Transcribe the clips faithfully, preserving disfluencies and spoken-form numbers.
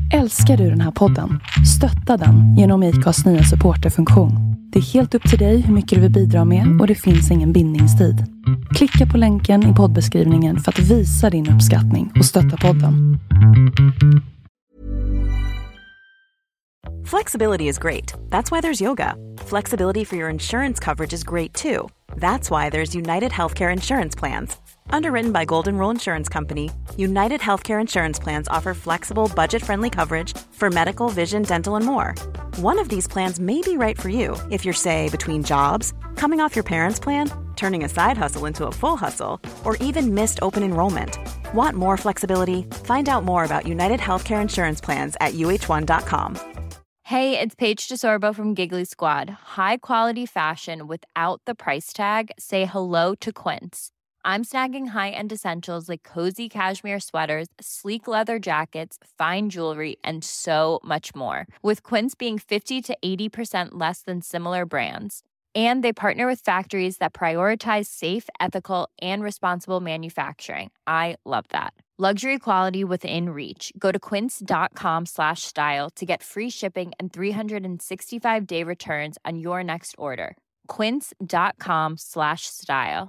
Älskar du den här podden? Stötta den genom I C A:s nya supporterfunktion. Det är helt upp till dig hur mycket du vill bidra med och det finns ingen bindningstid. Klicka på länken i poddbeskrivningen för att visa din uppskattning och stötta podden. Flexibility is great. That's why there's yoga. Flexibility for your insurance coverage is great too. That's why there's United Healthcare Insurance Plans. Underwritten by Golden Rule Insurance Company, United Healthcare Insurance Plans offer flexible, budget-friendly coverage for medical, vision, dental, and more. One of these plans may be right for you if you're, say, between jobs, coming off your parents' plan, turning a side hustle into a full hustle, or even missed open enrollment. Want more flexibility? Find out more about United Healthcare Insurance Plans at U H one dot com. Hey, it's Paige DeSorbo from Giggly Squad. High quality fashion without the price tag. Say hello to Quince. I'm snagging high-end essentials like cozy cashmere sweaters, sleek leather jackets, fine jewelry, and so much more. With Quince being fifty to eighty percent less than similar brands. And they partner with factories that prioritize safe, ethical, and responsible manufacturing. I love that. Luxury quality within reach. Go to quince.com slash style to get free shipping and three sixty-five day returns on your next order. Quince.com slash style.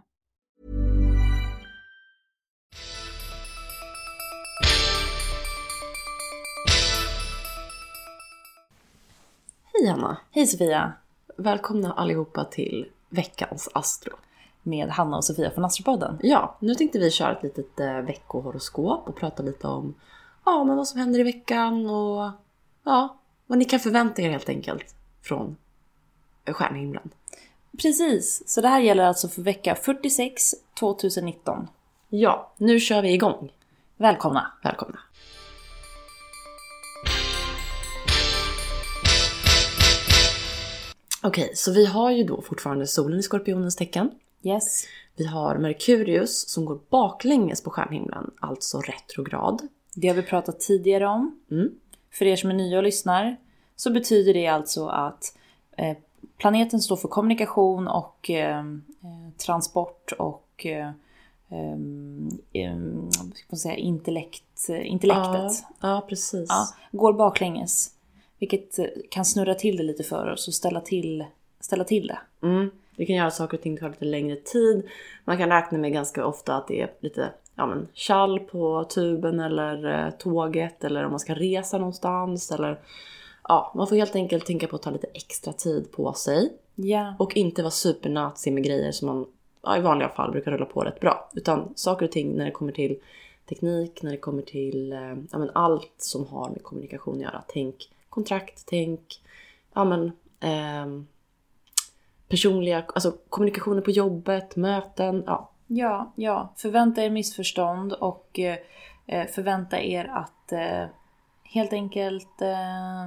Hej Hanna. Hej Sofia. Välkomna allihopa till veckans Astro. Med Hanna och Sofia från Astropodden. Ja, nu tänkte vi köra ett litet eh, veckohoroskop och prata lite om ja, men vad som händer i veckan och ja, vad ni kan förvänta er helt enkelt från stjärnhimlen. Precis, så det här gäller alltså för vecka fyrtiosex tjugonitton. Ja, nu kör vi igång. Välkomna. Välkomna. Okej, så vi har ju då fortfarande solen i Skorpionens tecken. Yes. Vi har Merkurius som går baklänges på stjärnhimlen, alltså retrograd. Det har vi pratat tidigare om. Mm. För er som är nya och lyssnar så betyder det alltså att eh, planeten står för kommunikation och eh, transport och eh, eh, ska man säga, intellekt, intellektet. Ja, ja precis. Ja, går baklänges. Vilket kan snurra till det lite för oss och ställa till, ställa till det. Mm. Det kan göra saker och ting ta lite längre tid. Man kan räkna med ganska ofta att det är lite ja, men, kall på tuben eller eh, tåget. Eller om man ska resa någonstans. Eller, ja, man får helt enkelt tänka på att ta lite extra tid på sig. Ja. Och inte vara supernazi med grejer som man ja, i vanliga fall brukar rulla på rätt bra. Utan saker och ting när det kommer till teknik, när det kommer till eh, ja, men, allt som har med kommunikation att göra. Tänk kontrakt, tänk ja, men, eh, personliga, alltså kommunikationer på jobbet, möten, ja. Ja, ja. Förvänta er missförstånd och eh, förvänta er att eh, helt enkelt eh,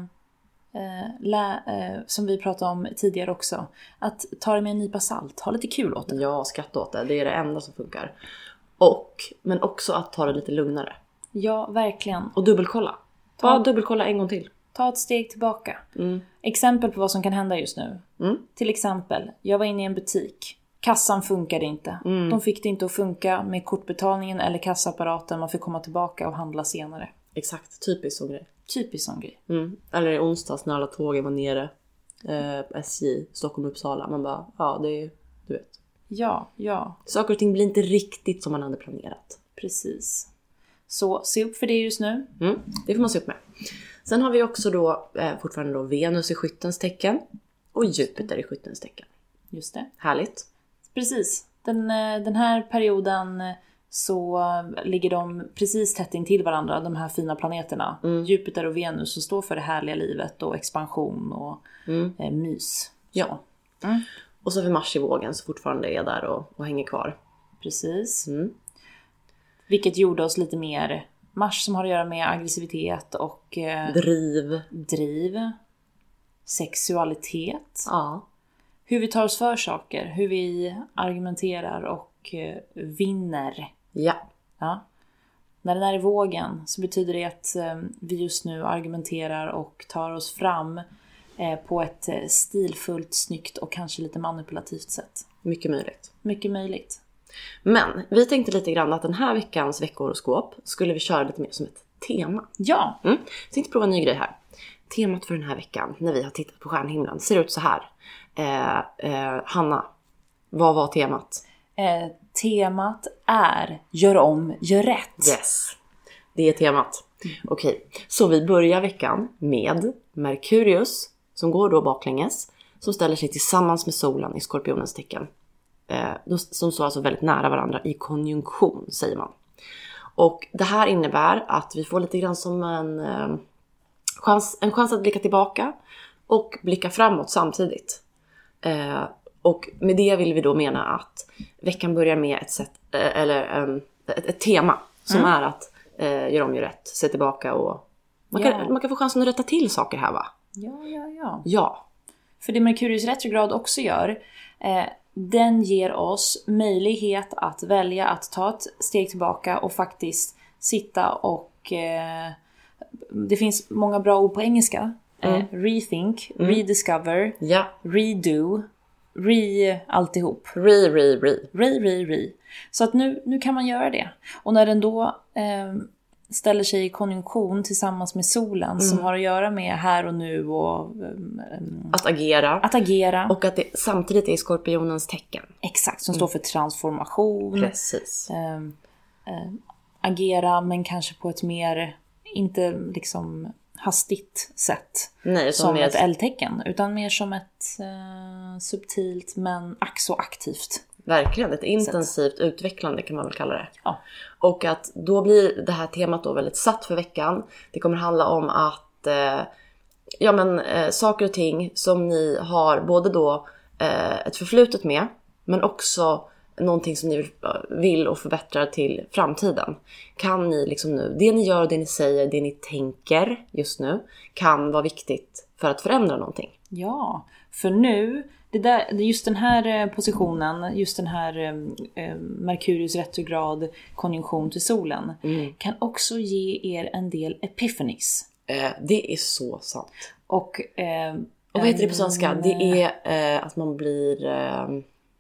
eh, lä, eh, som vi pratade om tidigare också, att ta det med en nypa salt, ha lite kul åt det. Ja, skratta åt det, det är det enda som funkar. Och, men också att ta det lite lugnare. Ja, verkligen. Och dubbelkolla. Ta ja. dubbelkolla en gång till. Ta ett steg tillbaka. Mm. Exempel på vad som kan hända just nu. Mm. Till exempel, jag var inne i en butik. Kassan funkade inte. Mm. De fick det inte att funka med kortbetalningen eller kassapparaten. Man fick komma tillbaka och handla senare. Exakt, typiskt sån grej. Typiskt sån grej. Mm. Eller i onsdags när alla tågen var nere. Eh, S J, Stockholm-Uppsala. Man bara, ja det är, du vet. Ja, ja. Saker och ting blir inte riktigt som man hade planerat. Precis. Så se upp för det just nu. Mm, det får man se upp med. Sen har vi också då eh, fortfarande då Venus i Skyttens tecken. Och Jupiter i Skyttens tecken. Just det. Härligt. Precis. Den, den här perioden så ligger de precis tätt in till varandra, de här fina planeterna. Mm. Jupiter och Venus som står för det härliga livet och expansion och mm. eh, mys. Ja. Mm. Och så för Mars i vågen så fortfarande är där och, och hänger kvar. Precis. Mm. Vilket gjorde oss lite mer Mars som har att göra med aggressivitet och eh, driv. driv. Sexualitet. Ja. Hur vi tar oss för saker. Hur vi argumenterar och eh, vinner. Ja. Ja. När den är i vågen så betyder det att eh, vi just nu argumenterar och tar oss fram eh, på ett eh, stilfullt, snyggt och kanske lite manipulativt sätt. Mycket möjligt. Mycket möjligt. Men vi tänkte lite grann att den här veckans veckohoroskop skulle vi köra lite mer som ett tema. Ja. Mm. Jag tänkte prova en ny grej här. Temat för den här veckan, när vi har tittat på stjärnhimlen, ser ut så här. Eh, eh, Hanna, vad var temat? Eh, temat är gör om, gör rätt. Yes, det är temat. Mm. Okej, så vi börjar veckan med Merkurius, som går då baklänges, som ställer sig tillsammans med solen i Skorpionens tecken. Eh, som står alltså väldigt nära varandra i konjunktion, säger man. Och det här innebär att vi får lite grann som en, eh, chans, en chans att blicka tillbaka och blicka framåt samtidigt. Eh, och med det vill vi då mena att veckan börjar med ett, sätt, eh, eller, eh, ett, ett tema som mm. är att eh, göra om, gör rätt, se tillbaka och man kan, ja. man kan få chansen att rätta till saker här, va? Ja, ja, ja. Ja. För det Merkurius retrograd också gör, eh, den ger oss möjlighet att välja att ta ett steg tillbaka och faktiskt sitta och eh, det finns många bra ord på engelska. Mm. Eh, rethink, mm. rediscover, ja. redo, re alltihop. Re, re, re. Re, re, re. Så att nu, nu kan man göra det. Och när den då eh, ställer sig i konjunktion tillsammans med solen mm. som har att göra med här och nu och um, att agera. Att agera. Och att det samtidigt är Skorpionens tecken. Exakt, som mm. står för transformation. Precis. Um, um, agera, men kanske på ett mer, inte liksom hastigt sätt. Nej, som mer ett eldtecken, utan mer som ett uh, subtilt men ack så aktivt. Verkligen, ett intensivt sätt. Utvecklande kan man väl kalla det. Ja. Och att då blir det här temat då väldigt satt för veckan. Det kommer handla om att eh, ja men eh, saker och ting som ni har både då eh, ett förflutet med, men också någonting som ni vill och förbättrar till framtiden. Kan ni liksom nu, det ni gör och det ni säger, det ni tänker just nu kan vara viktigt för att förändra någonting. Ja, för nu det där, just den här positionen, just den här eh, Merkurius retrograd konjunktion till solen mm. kan också ge er en del epiphanies. Eh, det är så sant. Och, eh, och vad heter det på svenska? Det är eh, att man blir eh,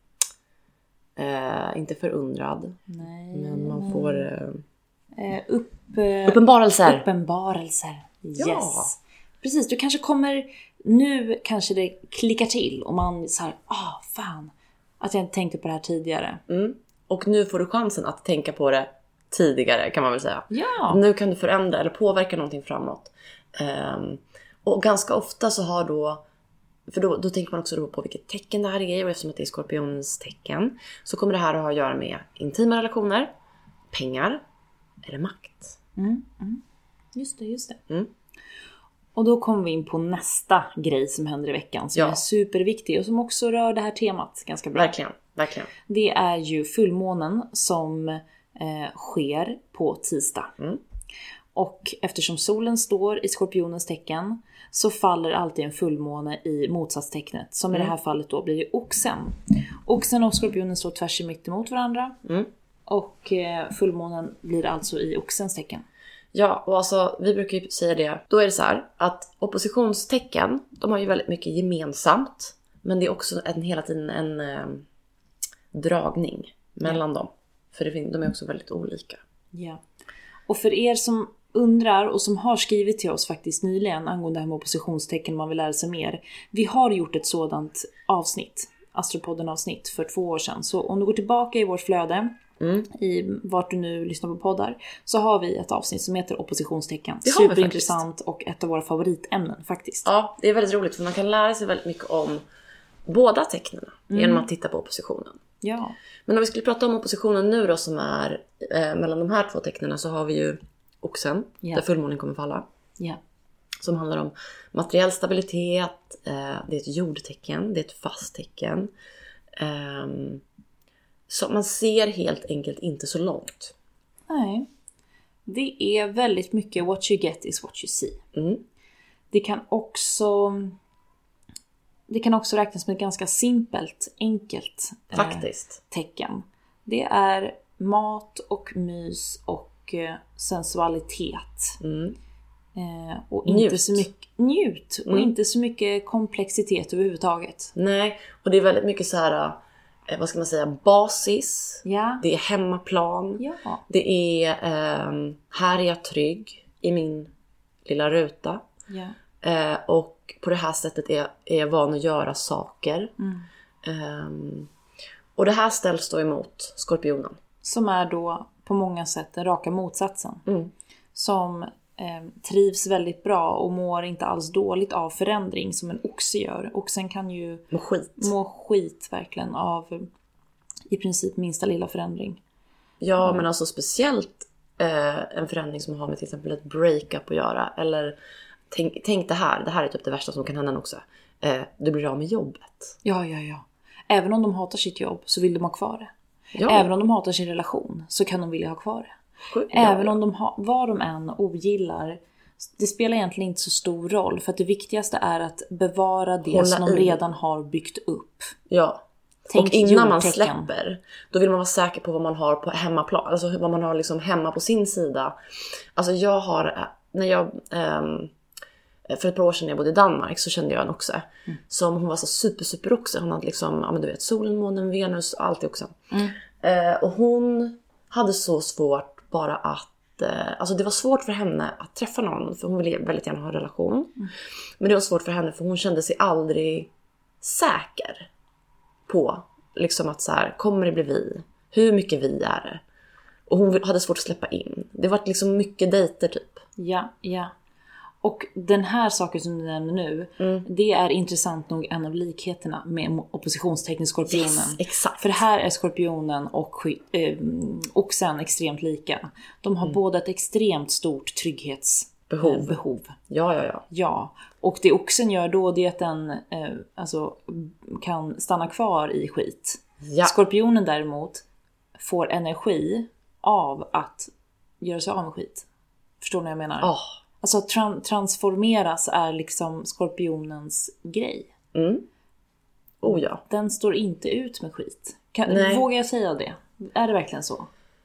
eh, inte förundrad. Nej. Men man får eh, upp, eh, uppenbarelser. Uppenbarelser. Yes. Ja. Precis, du kanske kommer, nu kanske det klickar till och man så här, ah fan, att jag inte tänkte på det här tidigare. Mm. Och nu får du chansen att tänka på det tidigare, kan man väl säga. Ja. Nu kan du förändra eller påverka någonting framåt. Um, och ganska ofta så har då, för då, då tänker man också då på vilket tecken det här är, och eftersom att det är Skorpionens tecken så kommer det här att ha att göra med intima relationer, pengar eller makt. Mm. Mm. Just det, just det. Mm. Och då kommer vi in på nästa grej som händer i veckan som ja. är superviktig och som också rör det här temat ganska bra. Verkligen, verkligen. Det är ju fullmånen som eh, sker på tisdag. Mm. Och eftersom solen står i Skorpionens tecken så faller alltid en fullmåne i motsatstecknet. Som mm. i det här fallet då blir det oxen. Oxen och Skorpionen står tvärs mitt emot varandra. Mm. Och eh, fullmånen blir alltså i oxens tecken. Ja, och alltså vi brukar ju säga det. Då är det så här att oppositionstecken, de har ju väldigt mycket gemensamt. Men det är också en, hela tiden en eh, dragning mellan ja. dem. För det, de är också väldigt olika. Ja. Och för er som undrar och som har skrivit till oss faktiskt nyligen angående det här med oppositionstecken, man vill lära sig mer. Vi har gjort ett sådant avsnitt, Astropodden avsnitt, för två år sedan. Så om du går tillbaka i vårt flöde, mm. i vart du nu lyssnar på poddar, så har vi ett avsnitt som heter oppositionstecken. Superintressant och ett av våra favoritämnen faktiskt. Ja, det är väldigt roligt för man kan lära sig väldigt mycket om båda tecknen mm. genom att titta på oppositionen. Ja. Men om vi skulle prata om oppositionen nu då, som är eh, mellan de här två tecknen, så har vi ju oxen, yeah. där fullmånen kommer falla. Yeah. Som handlar om materiell stabilitet, eh, det är ett jordtecken, det är ett fast tecken. Eh, så man ser helt enkelt inte så långt. Nej. Det är väldigt mycket what you get is what you see. Mm. Det kan också det kan också räknas med ett ganska simpelt, enkelt faktiskt eh, tecken. Det är mat och mys och eh, sensualitet. Mm. Eh, och inte njut. så mycket njut och mm. inte så mycket komplexitet överhuvudtaget. Nej, och det är väldigt mycket så här, eh, vad ska man säga, basis. Ja. Det är hemmaplan. Ja. Det är eh, här är jag trygg. i min lilla ruta. Ja. Eh, och på det här sättet är, är jag van att göra saker. Mm. Eh, och det här ställs då emot skorpionen. Som är då på många sätt den raka motsatsen. Mm. Som eh, trivs väldigt bra och mår inte alls dåligt av förändring som en oxe gör. Oxen kan ju Må skit. må skit verkligen av i princip minsta lilla förändring. Ja, Mm. men alltså speciellt eh, en förändring som har med till exempel ett breakup att göra. Eller tänk, tänk det här, det här är typ det värsta som kan hända också. Eh, du blir av med jobbet. Ja, ja, ja. Även om de hatar sitt jobb så vill de ha kvar det. Ja. Även om de hatar sin relation så kan de vilja ha kvar det. Sjukt. Även Ja. om de ha, vad de än ogillar, det spelar egentligen inte så stor roll. För att det viktigaste är att bevara det Hålla som de i. redan har byggt upp. Ja. Tänk Och innan man jordtecken. släpper, då vill man vara säker på vad man har på hemmaplan. Alltså vad man har liksom hemma på sin sida. Alltså jag har, när jag, ehm, för ett par år sedan när jag bodde i Danmark så kände jag en oxe. Mm. Som hon var så super super oxe. Hon hade liksom, ja men du vet, solen, månen, Venus, allt i oxen. Mm. Eh, och hon hade så svårt bara att, eh, alltså det var svårt för henne att träffa någon. För hon ville väldigt gärna ha en relation. Mm. Men det var svårt för henne för hon kände sig aldrig säker på liksom att så här, kommer det bli vi? Hur mycket vi är det? Och hon hade svårt att släppa in. Det var liksom mycket dejter typ. Ja, ja. Och den här saken som du nämner nu, Mm. det är intressant nog en av likheterna med oppositionstecken skorpionen. Yes, exakt. För här är skorpionen och sk- eh, oxen extremt lika. De har mm. båda ett extremt stort trygghetsbehov. Eh, behov. Ja, ja, ja. Ja, och det oxen gör då det är att den eh, alltså, kan stanna kvar i skit. Ja. Skorpionen däremot får energi av att göra sig av med skit. Förstår ni vad jag menar? Oh. Alltså tra- transformeras är liksom skorpionens grej. Mm. Oh ja. Den står inte ut med skit. Kan, Nej. vågar jag säga det? Är det verkligen så?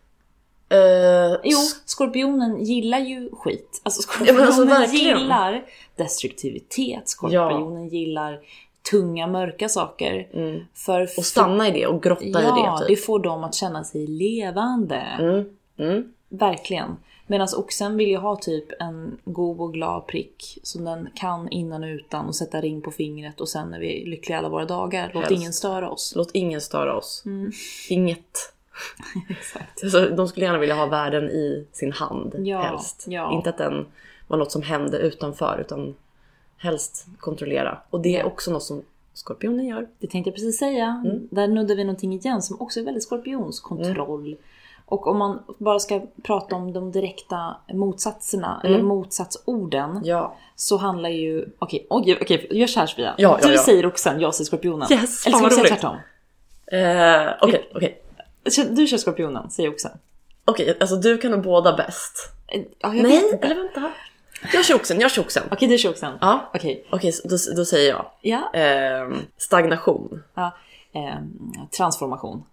Uh, Jo, skorpionen gillar ju skit. Alltså skorpionen ja, alltså, verkligen. gillar destruktivitet. Skorpionen ja. gillar tunga, mörka saker. Mm. För och stanna i det och grotta ja, i det. Ja, typ. det får dem att känna sig levande. Mm. Mm. Verkligen. Medan oxen vill ju ha typ en god och glad prick som den kan innan och utan och sätta ring på fingret och sen är vi lyckliga alla våra dagar. Låt Helst. ingen störa oss. Låt ingen störa oss. Mm. Inget. Exakt. Så de skulle gärna vilja ha världen i sin hand. Ja, helst. Ja. Inte att den var något som hände utanför utan helst kontrollera. Och det är ja. också något som skorpionen gör. Det tänkte jag precis säga. Mm. Där nuddar vi någonting igen som också är väldigt skorpions. Kontroll. Mm. Och om man bara ska prata om de direkta motsatserna mm. eller motsatsorden ja. så handlar ju okej, okay, okej, okay, gör så här Sofia. Ja, ja, du ja. säger oxen, jag säger skorpionen. Yes, eller ska vi säga tvärtom? Eh, okej, okej. Du kör skorpionen, säger oxen. Okej, okay, alltså du kan nog båda bäst. Ja, Nej, eller vänta. Jag kör oxen, jag kör oxen. Okej, okay, du kör oxen. Ja. Okej. Okay. Okej, okay, då, då säger jag. Ja. Eh, stagnation. Ja. Eh, transformation.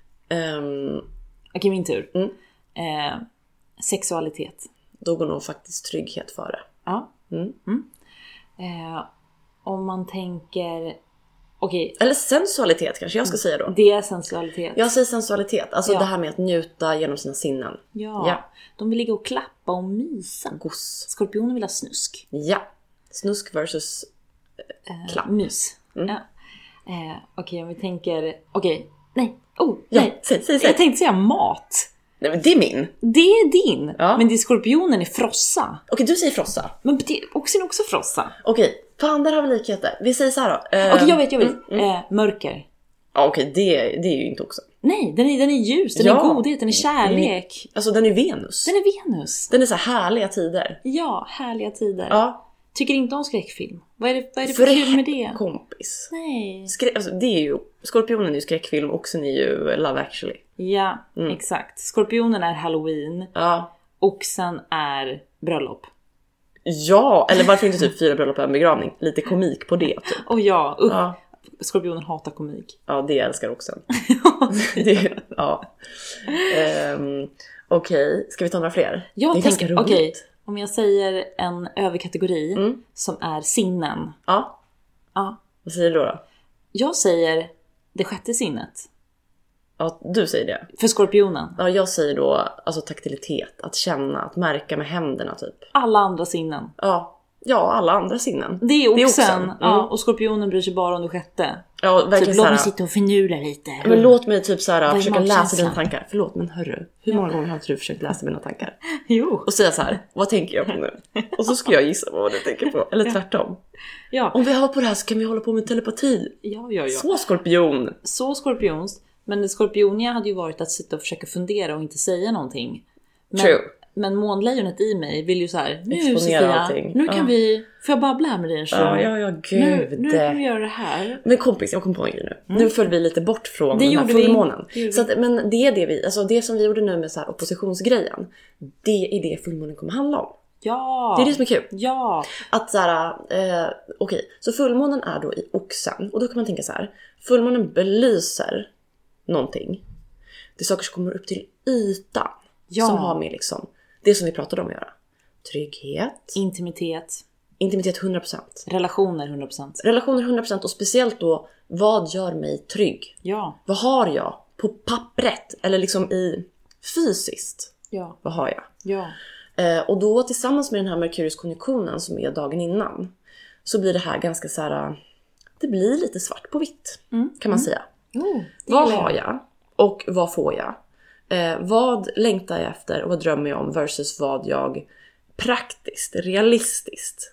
Um, Okej, okay, min tur. Mm. Eh, sexualitet. Då går nog faktiskt trygghet före. Ja. Mm. Mm. Eh, om man tänker... Okay. Eller sensualitet kanske jag ska säga då. Det är sensualitet. Jag säger sensualitet. Alltså ja. det här med att njuta genom sina sinnen. Ja. ja. De vill ligga och klappa och mysa. Goss. Skorpionen vill ha snusk. Ja. Snusk versus eh, klapp. Mys. Mm. Ja. Eh, Okej, okay, om vi tänker... Okej, okay. nej. Oh, ja. nej. Säg, säg, säg. Jag tänkte säga mat. Nej, men det är min. Det är din. Ja. Men det är skorpionen är frossa. Okej, okay, du säger frossa. Men det är också, också frossa. Okej, okay. Fan, där har vi likheter. Vi säger så här då. Okej, okay, jag vet, jag vet. Mm, mm. Eh, mörker. Ja, okej, okay, det, det är ju inte också. Nej, den är, den är ljus, den ja. är godhet, den är kärlek. Mm. Alltså den är Venus. Den är Venus. Den är så här härliga tider. Ja, härliga tider. Ja. Tycker inte om skräckfilm. Vad är det, vad är det för, för kul med det? Kompis. Nej. Skrä- alltså, det är ju, skorpionen är ju skräckfilm, oxen är ju Love Actually. Ja, mm. exakt. Skorpionen är Halloween. Ja. Oxen är bröllop. Ja, eller varför inte typ fyra bröllop och en begravning? Lite komik på det typ. Och ja, uh, ja. Skorpionen hatar komik. Ja, det älskar oxen. det, ja. Um, Okej, okay. Ska vi ta några fler? Jag tänker, okej, okay, om jag säger en överkategori mm. som är sinnen. Ja. Ja. Vad säger du då? Jag säger det sjätte sinnet. Ja, du säger det. För skorpionen. Ja, jag säger då alltså taktilitet. Att känna, att märka med händerna typ. Alla andra sinnen. Ja, ja alla andra sinnen. Det är oxen. Det är oxen. Mm. Ja, och skorpionen bryr sig bara om det sjätte. Ja, verkligen typ, såhär, låt mig sitta och finurla lite. Men låt mig typ såhär försöka läsa magkänslan? dina tankar. Förlåt, men hörru, hur många gånger har inte du försökt läsa mina tankar? Jo. Och säga så här: vad tänker jag på nu? Och så ska jag gissa vad du tänker på. Eller tvärtom. Ja. Om vi har på det här så kan vi hålla på med telepati. Ja, ja, ja. Så skorpion. Så skorpions. Men det skorpioniga hade ju varit att sitta och försöka fundera och inte säga någonting. Men, True. Men månlejonet i mig vill ju så här: nu Exponera Sofia, allting. nu kan Ja. vi, får jag babbla här med dig en stund? Ja, ja, ja, gud. Nu, nu kan vi göra det här. Men kompis, jag kom på en grej nu. Mm. Nu föll vi lite bort från det den här gjorde vi. fullmånen. Det gjorde så att, men det är det vi, alltså det som vi gjorde nu med så här oppositionsgrejen. Det är det fullmånen kommer handla om. Ja. Det är det som är kul. Ja. Att så här, eh, okej, så fullmånen är då i oxen. Och då kan man tänka så här: fullmånen belyser någonting. Det är saker som kommer upp till ytan. Ja. Som har med liksom det som vi pratade om att göra. Trygghet. Intimitet. Intimitet hundra procent. Relationer hundra procent. Relationer hundra procent. Och speciellt då, vad gör mig trygg? Ja. Vad har jag på pappret? Eller liksom i fysiskt? Ja. Vad har jag? Ja. Eh, och då tillsammans med den här Merkurius-konjunktionen som är dagen innan, så blir det här ganska så här, det blir lite svart på vitt. Mm. Kan man säga. Oh, Vad har jag? Och vad får jag? Eh, vad längtar jag efter och vad drömmer jag om versus vad jag praktiskt, realistiskt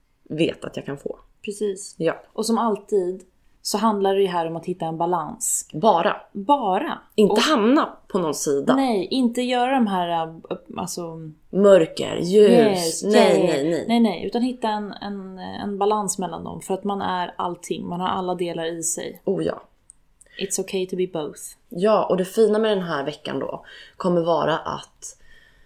vet att jag kan få. Precis. Ja. Och som alltid så handlar det ju här om att hitta en balans. Bara. Bara. Inte och, hamna på någon sida. Nej, inte göra de här äh, alltså, Mörker, ljus. yes, nej, yeah. nej, nej. Nej, nej. Utan hitta en, en, en balans mellan dem. För att man är allting. Man har alla delar i sig. Oh ja. It's okay to be both. Ja, och det fina med den här veckan då kommer vara att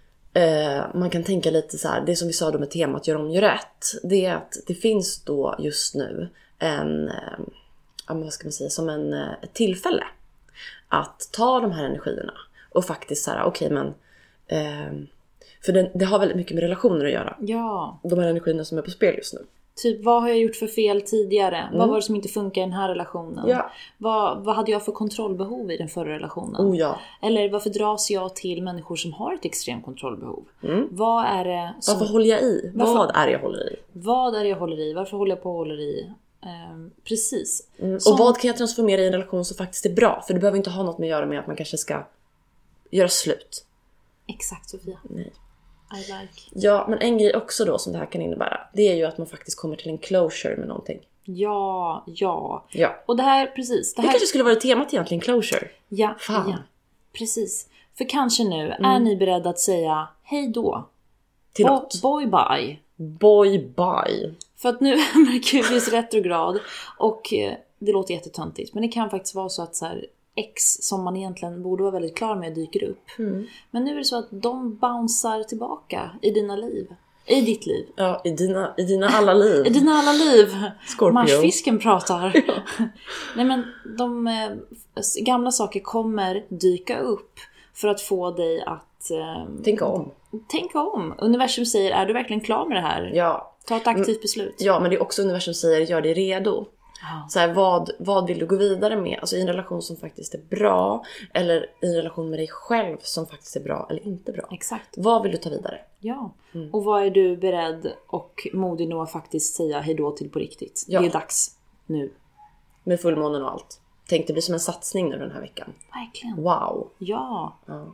eh, man kan tänka lite så här, det som vi sa då med temat gör om, gör rätt. Det är att det finns då just nu en, eh, ja, vad ska man säga, som en, eh, ett tillfälle att ta de här energierna och faktiskt så här, okej okay, men eh, för det, det har väldigt mycket med relationer att göra. Ja. De här energierna som är på spel just nu. Typ, vad har jag gjort för fel tidigare? Mm. Vad var det som inte funkar i den här relationen? Ja. Vad, vad hade jag för kontrollbehov i den förra relationen? Oh ja. Eller varför dras jag till människor som har ett extremt kontrollbehov? Mm. Vad är det som... Varför håller jag i? Varför... Vad är det jag håller i? Vad är det jag håller i? Varför håller jag på och håller i? Ehm, precis. Mm. Som... Och vad kan jag transformera i en relation som faktiskt är bra? För det behöver inte ha något med att göra med att man kanske ska göra slut. Exakt, Sofia. Nej. I like. Ja, men en grej också då som det här kan innebära, det är ju att man faktiskt kommer till en closure med någonting. Ja, ja. Ja. Och det här, precis. Det Det här... kanske skulle vara temat egentligen, closure. Ja, Fan. ja. Precis. För kanske nu är ni beredda att säga hej då. Till Bo- något. Boy bye. Boy bye. För att nu är Merkurius retrograd och eh, det låter jättetöntigt. Men det kan faktiskt vara så att så här, ex som man egentligen borde vara väldigt klar med dyker upp. Mm. Men nu är det så att de bouncear tillbaka i dina liv. I ditt liv. Ja, i dina, i dina alla liv. I dina alla liv. Scorpio. Marsfisken pratar. Nej men de eh, gamla saker kommer dyka upp för att få dig att eh, Tänka om. tänka om. Universum säger, är du verkligen klar med det här? Ja. Ta ett aktivt beslut. Ja, men det är också universum säger, gör dig redo. Ja. Så här, vad, vad vill du gå vidare med? Alltså i en relation som faktiskt är bra. Eller i en relation med dig själv som faktiskt är bra eller inte bra. Exakt. Vad vill du ta vidare? Ja. Mm. Och vad är du beredd och modig nog att faktiskt säga hejdå till på riktigt? Ja. Det är dags nu. Med fullmånen och allt. Tänk, det blir som en satsning nu den här veckan. Verkligen. Wow. Ja. Ja.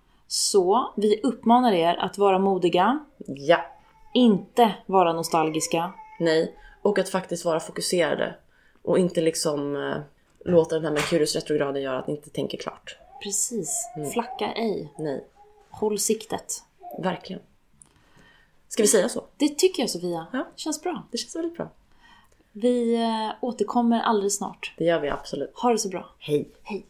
Så vi uppmanar er att vara modiga. Ja. Inte vara nostalgiska. Nej. Och att faktiskt vara fokuserade. Och inte liksom eh, låta den här Merkurius retrograden göra att ni inte tänker klart. Precis. Mm. Flacka ej. Nej. Håll siktet. Verkligen. Ska vi säga så? Det tycker jag, Sofia. Ja. Känns bra. Det känns väldigt bra. Vi eh, återkommer alldeles snart. Det gör vi absolut. Ha det så bra. Hej. Hej.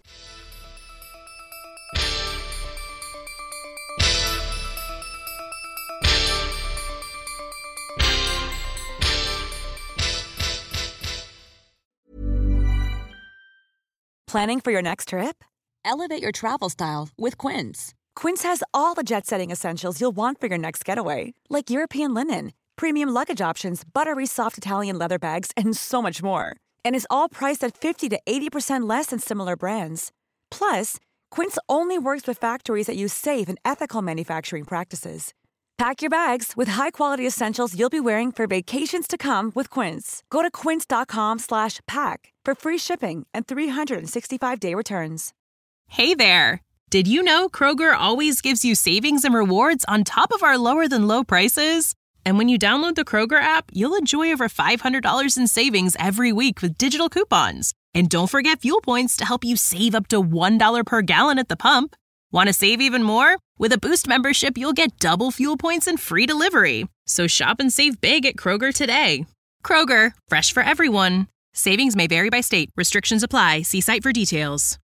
Planning for your next trip? Elevate your travel style with Quince. Quince has all the jet-setting essentials you'll want for your next getaway, like European linen, premium luggage options, buttery soft Italian leather bags, and so much more. And is all priced at fifty to eighty percent less than similar brands. Plus, Quince only works with factories that use safe and ethical manufacturing practices. Pack your bags with high-quality essentials you'll be wearing for vacations to come with Quince. Go to quince.com slash pack for free shipping and three sixty-five day returns. Hey there! Did you know Kroger always gives you savings and rewards on top of our lower-than-low prices? And when you download the Kroger app, you'll enjoy over five hundred dollars in savings every week with digital coupons. And don't forget fuel points to help you save up to one dollar per gallon at the pump. Want to save even more? With a Boost membership, you'll get double fuel points and free delivery. So shop and save big at Kroger today. Kroger, fresh for everyone. Savings may vary by state. Restrictions apply. See site for details.